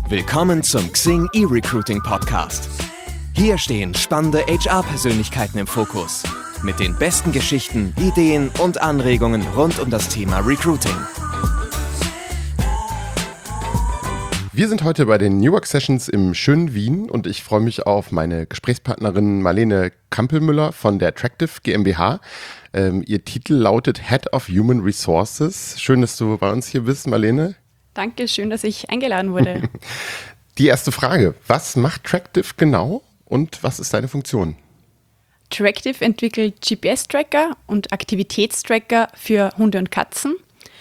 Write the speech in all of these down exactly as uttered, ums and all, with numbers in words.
Willkommen zum Xing eRecruiting Podcast. Hier stehen spannende H R-Persönlichkeiten im Fokus. Mit den besten Geschichten, Ideen und Anregungen rund um das Thema Recruiting. Wir sind heute bei den New Work Sessions im schönen Wien und ich freue mich auf meine Gesprächspartnerin Marlene Kampelmüller von der Tractive GmbH. Ähm, ihr Titel lautet Head of Human Resources. Schön, dass du bei uns hier bist, Marlene. Danke, schön, dass ich eingeladen wurde. Die erste Frage, was macht Tractive genau und was ist deine Funktion? Tractive entwickelt G P S-Tracker und Aktivitätstracker für Hunde und Katzen.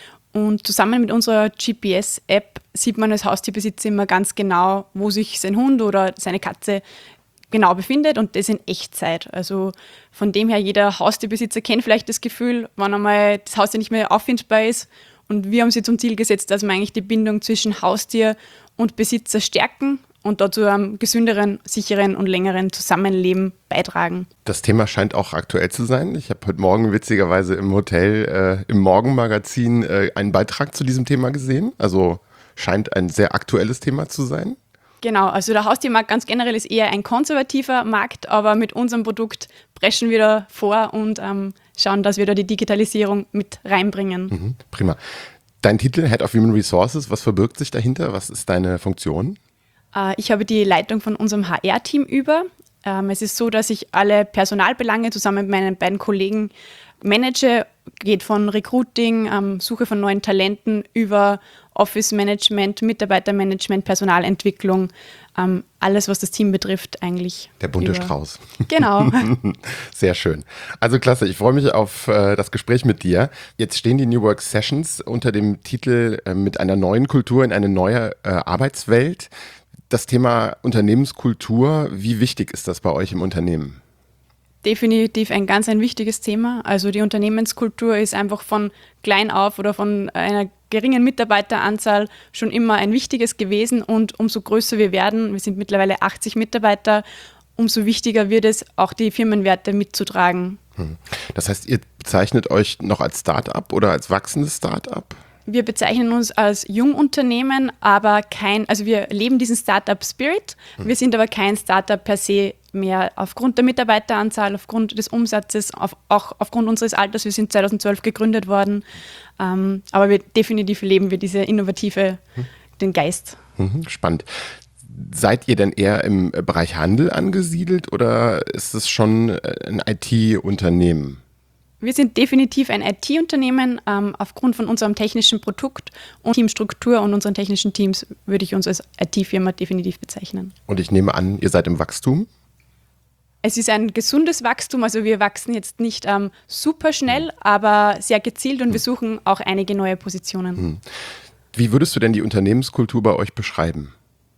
Und zusammen mit unserer G P S-App sieht man als Haustierbesitzer immer ganz genau, wo sich sein Hund oder seine Katze genau befindet und das in Echtzeit. Also von dem her, jeder Haustierbesitzer kennt vielleicht das Gefühl, wenn einmal das Haustier nicht mehr auffindbar ist. Und wir haben sie zum Ziel gesetzt, dass wir eigentlich die Bindung zwischen Haustier und Besitzer stärken und dazu einem gesünderen, sicheren und längeren Zusammenleben beitragen. Das Thema scheint auch aktuell zu sein. Ich habe heute Morgen witzigerweise im Hotel, äh, im Morgenmagazin äh, einen Beitrag zu diesem Thema gesehen. Also scheint ein sehr aktuelles Thema zu sein. Genau, also der Haustiermarkt ganz generell ist eher ein konservativer Markt, aber mit unserem Produkt preschen wir da vor und ähm, schauen, dass wir da die Digitalisierung mit reinbringen. Mhm, prima. Dein Titel, Head of Human Resources, was verbirgt sich dahinter? Was ist deine Funktion? Äh, ich habe die Leitung von unserem H R-Team über. Ähm, es ist so, dass ich alle Personalbelange zusammen mit meinen beiden Kollegen manage, geht von Recruiting, ähm, Suche von neuen Talenten über Office Management, Mitarbeitermanagement, Personalentwicklung, ähm, alles, was das Team betrifft, eigentlich. Der bunte über. Strauß. Genau. Sehr schön. Also klasse, ich freue mich auf äh, das Gespräch mit dir. Jetzt stehen die New Work Sessions unter dem Titel äh, mit einer neuen Kultur in eine neue äh, Arbeitswelt. Das Thema Unternehmenskultur, wie wichtig ist das bei euch im Unternehmen? Definitiv ein ganz ein wichtiges Thema. Also die Unternehmenskultur ist einfach von klein auf oder von einer geringen Mitarbeiteranzahl schon immer ein wichtiges gewesen und umso größer wir werden, wir sind mittlerweile achtzig Mitarbeiter, umso wichtiger wird es, auch die Firmenwerte mitzutragen. Das heißt, ihr bezeichnet euch noch als Start-up oder als wachsendes Start-up? Wir bezeichnen uns als Jungunternehmen, aber kein, also wir leben diesen Startup-Spirit. Wir sind aber kein Startup per se mehr aufgrund der Mitarbeiteranzahl, aufgrund des Umsatzes, auf, auch aufgrund unseres Alters. Wir sind zweitausendzwölf gegründet worden, ähm, aber wir definitiv leben wir diese innovative, den Geist. Spannend. Seid ihr denn eher im Bereich Handel angesiedelt oder ist es schon ein I T-Unternehmen? Wir sind definitiv ein I T-Unternehmen. Ähm, aufgrund von unserem technischen Produkt und Teamstruktur und unseren technischen Teams würde ich uns als I T-Firma definitiv bezeichnen. Und ich nehme an, ihr seid im Wachstum? Es ist ein gesundes Wachstum, also wir wachsen jetzt nicht ähm, super schnell, aber sehr gezielt und wir suchen auch einige neue Positionen. Wie würdest du denn die Unternehmenskultur bei euch beschreiben?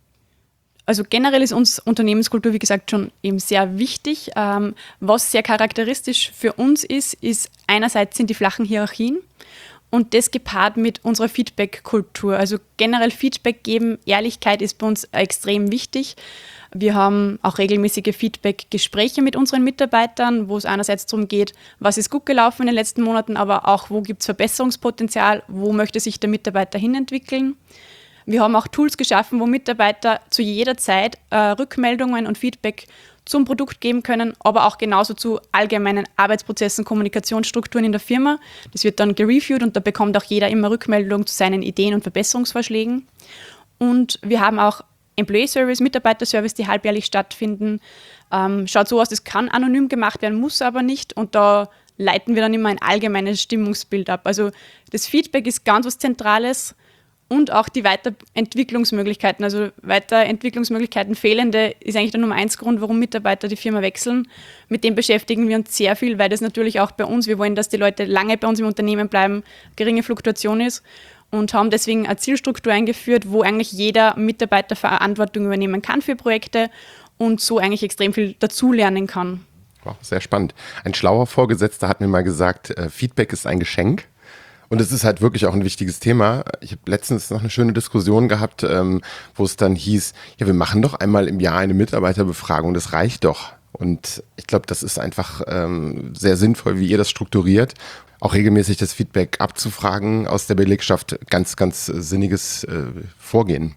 Also generell ist uns Unternehmenskultur, wie gesagt, schon eben sehr wichtig. Ähm, was sehr charakteristisch für uns ist, ist einerseits sind die flachen Hierarchien und das gepaart mit unserer Feedback-Kultur. Also generell Feedback geben, Ehrlichkeit ist bei uns extrem wichtig. Wir haben auch regelmäßige Feedback-Gespräche mit unseren Mitarbeitern, wo es einerseits darum geht, was ist gut gelaufen in den letzten Monaten, aber auch, wo gibt es Verbesserungspotenzial, wo möchte sich der Mitarbeiter hinentwickeln. Wir haben auch Tools geschaffen, wo Mitarbeiter zu jeder Zeit äh, Rückmeldungen und Feedback zum Produkt geben können, aber auch genauso zu allgemeinen Arbeitsprozessen, Kommunikationsstrukturen in der Firma. Das wird dann gereviewt und da bekommt auch jeder immer Rückmeldung zu seinen Ideen und Verbesserungsvorschlägen. Und wir haben auch Employee Service, Mitarbeiterservice, die halbjährlich stattfinden. Ähm, schaut so aus, das kann anonym gemacht werden, muss aber nicht. Und da leiten wir dann immer ein allgemeines Stimmungsbild ab. Also das Feedback ist ganz was Zentrales. Und auch die Weiterentwicklungsmöglichkeiten, also Weiterentwicklungsmöglichkeiten fehlende, ist eigentlich der Nummer eins Grund, warum Mitarbeiter die Firma wechseln. Mit dem beschäftigen wir uns sehr viel, weil das natürlich auch bei uns, wir wollen, dass die Leute lange bei uns im Unternehmen bleiben, geringe Fluktuation ist und haben deswegen eine Zielstruktur eingeführt, wo eigentlich jeder Mitarbeiter Verantwortung übernehmen kann für Projekte und so eigentlich extrem viel dazulernen kann. Wow, sehr spannend. Ein schlauer Vorgesetzter hat mir mal gesagt, äh, Feedback ist ein Geschenk. Und es ist halt wirklich auch ein wichtiges Thema. Ich habe letztens noch eine schöne Diskussion gehabt, ähm, wo es dann hieß, ja, wir machen doch einmal im Jahr eine Mitarbeiterbefragung, das reicht doch. Und ich glaube, das ist einfach ähm, sehr sinnvoll, wie ihr das strukturiert. Auch regelmäßig das Feedback abzufragen aus der Belegschaft, ganz, ganz sinniges äh, Vorgehen.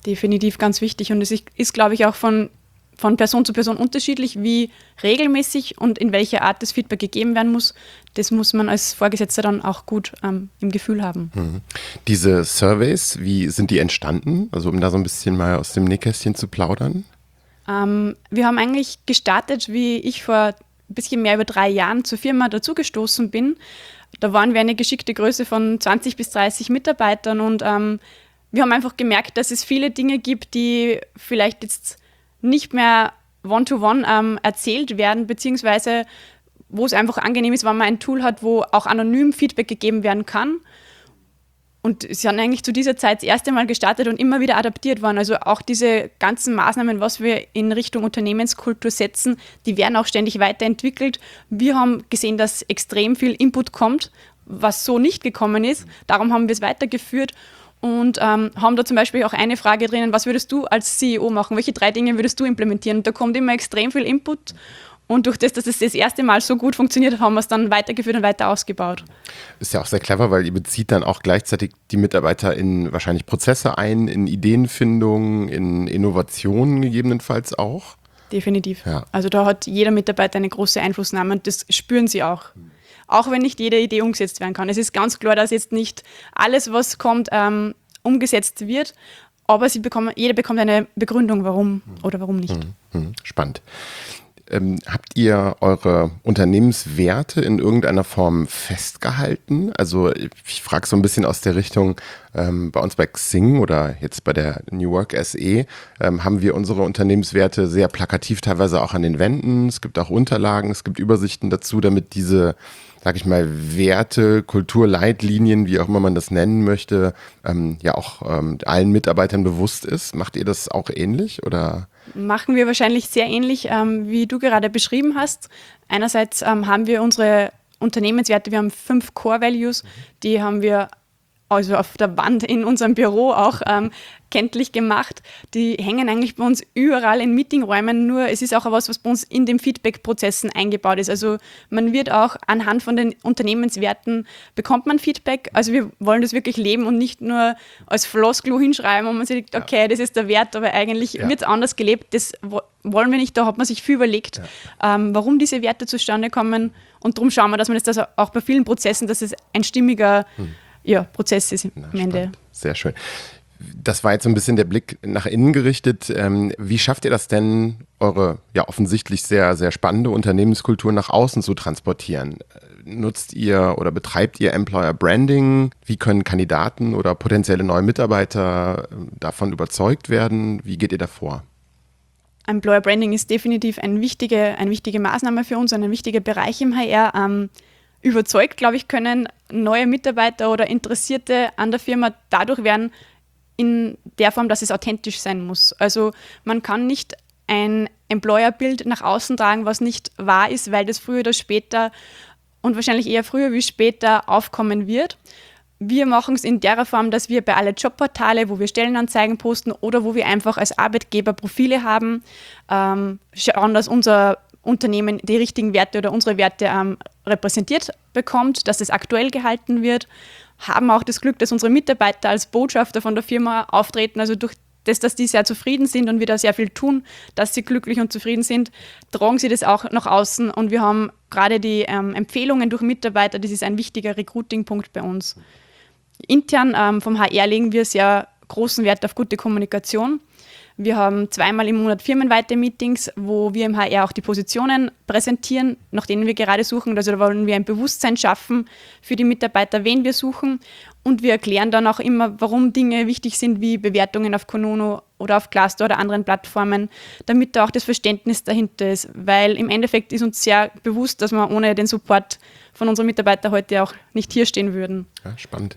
Definitiv ganz wichtig und es ist, ist glaube ich, auch von, von Person zu Person unterschiedlich, wie regelmäßig und in welcher Art das Feedback gegeben werden muss. Das muss man als Vorgesetzter dann auch gut ähm, im Gefühl haben. Mhm. Diese Surveys, wie sind die entstanden? Also um da so ein bisschen mal aus dem Nähkästchen zu plaudern. Ähm, wir haben eigentlich gestartet, wie ich vor ein bisschen mehr über drei Jahren zur Firma dazugestoßen bin. Da waren wir eine geschickte Größe von zwanzig bis dreißig Mitarbeitern und ähm, wir haben einfach gemerkt, dass es viele Dinge gibt, die vielleicht jetzt nicht mehr one-to-one ähm, erzählt werden, beziehungsweise wo es einfach angenehm ist, wenn man ein Tool hat, wo auch anonym Feedback gegeben werden kann. Und sie haben eigentlich zu dieser Zeit das erste Mal gestartet und immer wieder adaptiert worden. Also auch diese ganzen Maßnahmen, was wir in Richtung Unternehmenskultur setzen, die werden auch ständig weiterentwickelt. Wir haben gesehen, dass extrem viel Input kommt, was so nicht gekommen ist. Darum haben wir es weitergeführt. Und ähm, haben da zum Beispiel auch eine Frage drinnen, was würdest du als C E O machen? Welche drei Dinge würdest du implementieren? Und da kommt immer extrem viel Input. Und durch das, dass es das erste Mal so gut funktioniert, haben wir es dann weitergeführt und weiter ausgebaut. Ist ja auch sehr clever, weil ihr bezieht dann auch gleichzeitig die Mitarbeiter in wahrscheinlich Prozesse ein, in Ideenfindung, in Innovationen gegebenenfalls auch. Definitiv. Ja. Also da hat jeder Mitarbeiter eine große Einflussnahme und das spüren sie auch. Auch wenn nicht jede Idee umgesetzt werden kann. Es ist ganz klar, dass jetzt nicht alles, was kommt, ähm, umgesetzt wird, aber sie bekommen, jeder bekommt eine Begründung, warum oder warum nicht. Mhm. Spannend. Ähm, habt ihr eure Unternehmenswerte in irgendeiner Form festgehalten? Also ich frage so ein bisschen aus der Richtung, ähm, bei uns bei Xing oder jetzt bei der New Work S E ähm, haben wir unsere Unternehmenswerte sehr plakativ teilweise auch an den Wänden. Es gibt auch Unterlagen, es gibt Übersichten dazu, damit diese, sag ich mal, Werte, Kulturleitlinien, wie auch immer man das nennen möchte, ähm, ja auch ähm, allen Mitarbeitern bewusst ist. Macht ihr das auch ähnlich oder? Machen wir wahrscheinlich sehr ähnlich, ähm, wie du gerade beschrieben hast. Einerseits ähm, haben wir unsere Unternehmenswerte, wir haben fünf Core Values, die haben wir also auf der Wand in unserem Büro auch ähm, kenntlich gemacht. Die hängen eigentlich bei uns überall in Meetingräumen, nur es ist auch etwas, was bei uns in den Feedback-Prozessen eingebaut ist. Also man wird auch anhand von den Unternehmenswerten bekommt man Feedback. Also wir wollen das wirklich leben und nicht nur als Floskel hinschreiben, wo man sich denkt, okay, das ist der Wert, aber eigentlich ja. wird es anders gelebt. Das wollen wir nicht, da hat man sich viel überlegt, ja. ähm, warum diese Werte zustande kommen und darum schauen wir, dass man das also auch bei vielen Prozessen, dass es ein stimmiger hm. Ja, Prozess ist am Ende. Sehr schön. Das war jetzt so ein bisschen der Blick nach innen gerichtet. Ähm, wie schafft ihr das denn, eure ja offensichtlich sehr, sehr spannende Unternehmenskultur nach außen zu transportieren? Nutzt ihr oder betreibt ihr Employer Branding? Wie können Kandidaten oder potenzielle neue Mitarbeiter davon überzeugt werden? Wie geht ihr da vor? Employer Branding ist definitiv eine wichtige, eine wichtige Maßnahme für uns, ein wichtiger Bereich im H R. Ähm, Überzeugt, glaube ich, können neue Mitarbeiter oder Interessierte an der Firma dadurch werden, in der Form, dass es authentisch sein muss. Also man kann nicht ein Employer-Bild nach außen tragen, was nicht wahr ist, weil das früher oder später und wahrscheinlich eher früher wie später aufkommen wird. Wir machen es in der Form, dass wir bei alle Jobportale, wo wir Stellenanzeigen posten oder wo wir einfach als Arbeitgeber Profile haben, ähm, schauen, dass unser Unternehmen die richtigen Werte oder unsere Werte ähm, repräsentiert bekommt, dass es aktuell gehalten wird, haben auch das Glück, dass unsere Mitarbeiter als Botschafter von der Firma auftreten, also durch das, dass die sehr zufrieden sind und wir da sehr viel tun, dass sie glücklich und zufrieden sind, tragen sie das auch nach außen und wir haben gerade die ähm, Empfehlungen durch Mitarbeiter, das ist ein wichtiger Recruiting-Punkt bei uns. Intern ähm, vom H R legen wir sehr großen Wert auf gute Kommunikation. Wir haben zweimal im Monat firmenweite Meetings, wo wir im H R auch die Positionen präsentieren, nach denen wir gerade suchen. Also da wollen wir ein Bewusstsein schaffen für die Mitarbeiter, wen wir suchen. Und wir erklären dann auch immer, warum Dinge wichtig sind, wie Bewertungen auf Kununu oder auf Glassdoor oder anderen Plattformen, damit da auch das Verständnis dahinter ist. Weil im Endeffekt ist uns sehr bewusst, dass wir ohne den Support von unseren Mitarbeitern heute auch nicht hier stehen würden. Ja, spannend.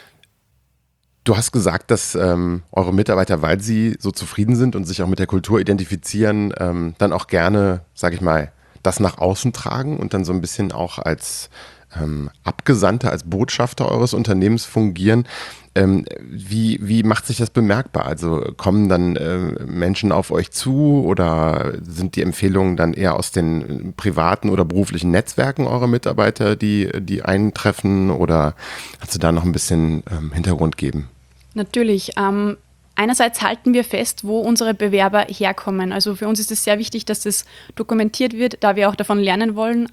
Du hast gesagt, dass ähm, eure Mitarbeiter, weil sie so zufrieden sind und sich auch mit der Kultur identifizieren, ähm, dann auch gerne, sage ich mal, das nach außen tragen und dann so ein bisschen auch als ähm, Abgesandte, als Botschafter eures Unternehmens fungieren. Ähm, wie, wie macht sich das bemerkbar? Also kommen dann äh, Menschen auf euch zu oder sind die Empfehlungen dann eher aus den privaten oder beruflichen Netzwerken eurer Mitarbeiter, die, die eintreffen? Oder kannst du da noch ein bisschen ähm, Hintergrund geben? Natürlich. Ähm, Einerseits halten wir fest, wo unsere Bewerber herkommen. Also für uns ist es sehr wichtig, dass das dokumentiert wird, da wir auch davon lernen wollen.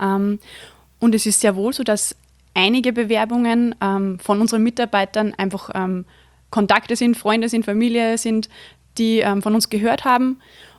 Und es ist sehr wohl so, dass einige Bewerbungen von unseren Mitarbeitern einfach Kontakte sind, Freunde sind, Familie sind, die von uns gehört haben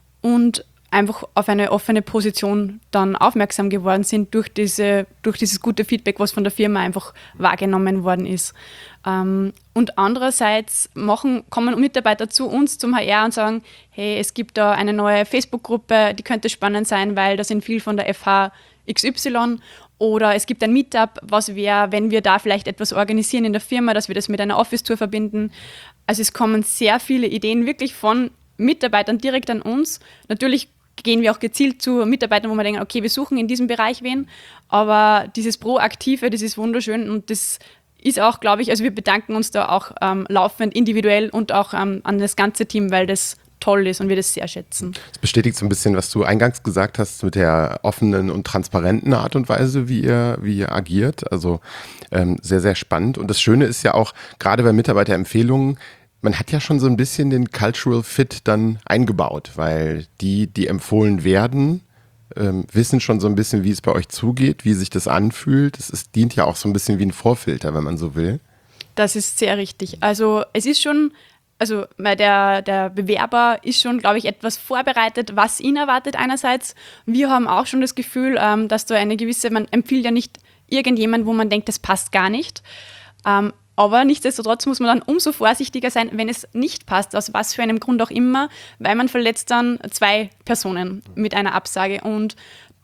und einfach auf eine offene Position dann aufmerksam geworden sind durch, diese, durch dieses gute Feedback, was von der Firma einfach wahrgenommen worden ist. Ähm, und andererseits machen, kommen Mitarbeiter zu uns, zum H R und sagen, hey, es gibt da eine neue Facebook-Gruppe, die könnte spannend sein, weil da sind viel von der F H X Y, oder es gibt ein Meetup, was wäre, wenn wir da vielleicht etwas organisieren in der Firma, dass wir das mit einer Office-Tour verbinden. Also es kommen sehr viele Ideen wirklich von Mitarbeitern direkt an uns. Natürlich gehen wir auch gezielt zu Mitarbeitern, wo wir denken, okay, wir suchen in diesem Bereich wen, aber dieses Proaktive, das ist wunderschön und das ist auch, glaube ich, also wir bedanken uns da auch ähm, laufend individuell und auch ähm, an das ganze Team, weil das toll ist und wir das sehr schätzen. Das bestätigt so ein bisschen, was du eingangs gesagt hast mit der offenen und transparenten Art und Weise, wie ihr, wie ihr agiert. Also ähm, sehr, sehr spannend. Und das Schöne ist ja auch, gerade bei Mitarbeiterempfehlungen, man hat ja schon so ein bisschen den Cultural Fit dann eingebaut, weil die, die empfohlen werden, ähm, wissen schon so ein bisschen, wie es bei euch zugeht, wie sich das anfühlt. Es ist, dient ja auch so ein bisschen wie ein Vorfilter, wenn man so will. Das ist sehr richtig. Also es ist schon, also der, der Bewerber ist schon, glaube ich, etwas vorbereitet, was ihn erwartet einerseits. Wir haben auch schon das Gefühl, ähm, dass da eine gewisse, man empfiehlt ja nicht irgendjemand, wo man denkt, das passt gar nicht. Ähm, Aber nichtsdestotrotz muss man dann umso vorsichtiger sein, wenn es nicht passt, aus was für einem Grund auch immer, weil man verletzt dann zwei Personen mit einer Absage. Und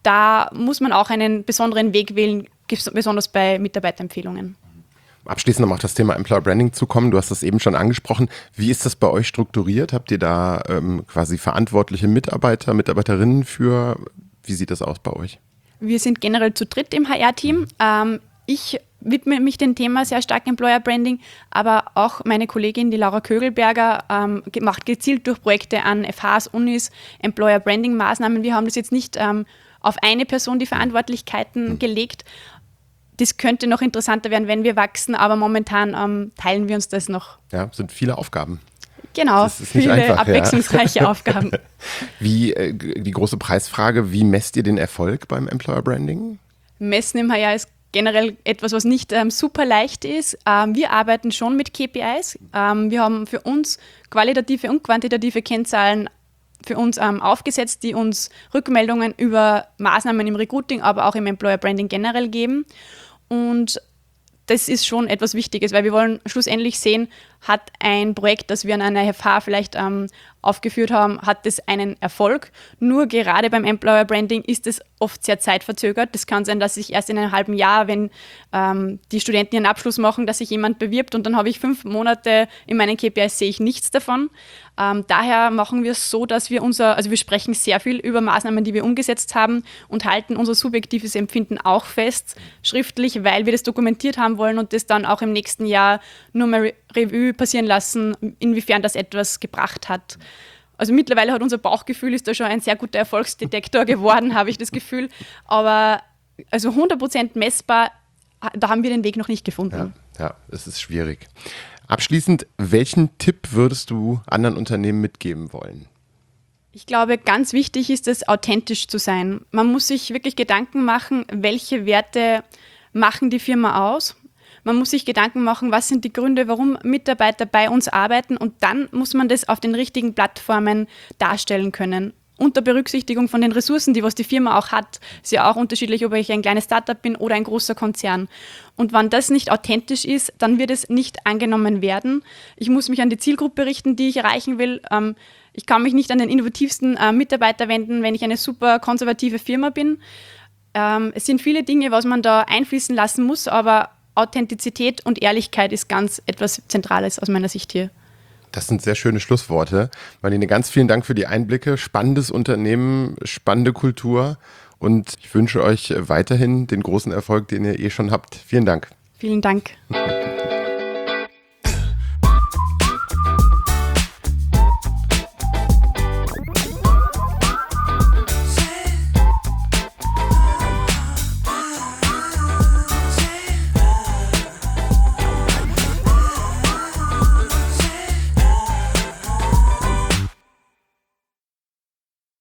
da muss man auch einen besonderen Weg wählen, besonders bei Mitarbeiterempfehlungen. Abschließend noch auf das Thema Employer Branding zu kommen. Du hast das eben schon angesprochen. Wie ist das bei euch strukturiert? Habt ihr da ähm, quasi verantwortliche Mitarbeiter, Mitarbeiterinnen für? Wie sieht das aus bei euch? Wir sind generell zu dritt im H R-Team. Ähm, ich widme mich dem Thema sehr stark Employer Branding, aber auch meine Kollegin, die Laura Kögelberger, ähm, macht gezielt durch Projekte an F Hs, Unis, Employer Branding Maßnahmen. Wir haben das jetzt nicht ähm, auf eine Person die Verantwortlichkeiten mhm. gelegt. Das könnte noch interessanter werden, wenn wir wachsen, aber momentan ähm, teilen wir uns das noch. Ja, sind viele Aufgaben. Genau, das ist viele einfach, abwechslungsreiche ja. Aufgaben. Wie, äh, die große Preisfrage, wie messt ihr den Erfolg beim Employer Branding? Messen im H R ist generell etwas, was nicht ähm, super leicht ist. Ähm, wir arbeiten schon mit K P Is. Ähm, wir haben für uns qualitative und quantitative Kennzahlen für uns ähm, aufgesetzt, die uns Rückmeldungen über Maßnahmen im Recruiting, aber auch im Employer Branding generell geben. Und das ist schon etwas Wichtiges, weil wir wollen schlussendlich sehen, hat ein Projekt, das wir an einer F H vielleicht ähm, aufgeführt haben, hat das einen Erfolg. Nur gerade beim Employer Branding ist es oft sehr zeitverzögert. Das kann sein, dass sich erst in einem halben Jahr, wenn ähm, die Studenten ihren Abschluss machen, dass sich jemand bewirbt und dann habe ich fünf Monate in meinen K P Is, sehe ich nichts davon. Ähm, daher machen wir es so, dass wir unser, also wir sprechen sehr viel über Maßnahmen, die wir umgesetzt haben und halten unser subjektives Empfinden auch fest, schriftlich, weil wir das dokumentiert haben wollen und das dann auch im nächsten Jahr nur mal Re- Revue passieren lassen, inwiefern das etwas gebracht hat. Also mittlerweile hat unser Bauchgefühl, ist da schon ein sehr guter Erfolgsdetektor geworden, habe ich das Gefühl. Aber also hundert Prozent messbar, da haben wir den Weg noch nicht gefunden. Ja, ja, es ist schwierig. Abschließend, welchen Tipp würdest du anderen Unternehmen mitgeben wollen? Ich glaube, ganz wichtig ist es, authentisch zu sein. Man muss sich wirklich Gedanken machen, welche Werte machen die Firma aus. Man muss sich Gedanken machen, was sind die Gründe, warum Mitarbeiter bei uns arbeiten, und dann muss man das auf den richtigen Plattformen darstellen können. Unter Berücksichtigung von den Ressourcen, die was die Firma auch hat. Ist ja auch unterschiedlich, ob ich ein kleines Startup bin oder ein großer Konzern. Und wenn das nicht authentisch ist, dann wird es nicht angenommen werden. Ich muss mich an die Zielgruppe richten, die ich erreichen will. Ich kann mich nicht an den innovativsten Mitarbeiter wenden, wenn ich eine super konservative Firma bin. Es sind viele Dinge, was man da einfließen lassen muss, aber Authentizität und Ehrlichkeit ist ganz etwas Zentrales aus meiner Sicht hier. Das sind sehr schöne Schlussworte. Marlene, ganz vielen Dank für die Einblicke. Spannendes Unternehmen, spannende Kultur, und ich wünsche euch weiterhin den großen Erfolg, den ihr eh schon habt. Vielen Dank. Vielen Dank.